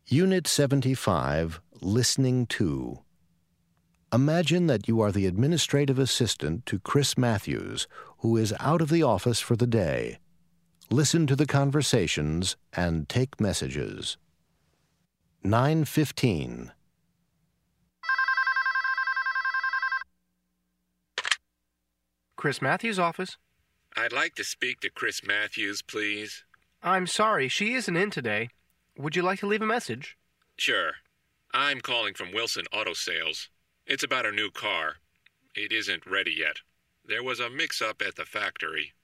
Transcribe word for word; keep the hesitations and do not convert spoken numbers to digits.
Unit seventy-five, Listening to. Imagine that you are the administrative assistant to Chris Matthews, who is out of the office for the day. Listen to the conversations and take messages. nine fifteen. Chris Matthews' office. I'd like to speak to Chris Matthews, please. I'm sorry, she isn't in today. Would you like to leave a message? Sure. I'm calling from Wilson Auto Sales. It's about her new car. It isn't ready yet. There was a mix-up at the factory.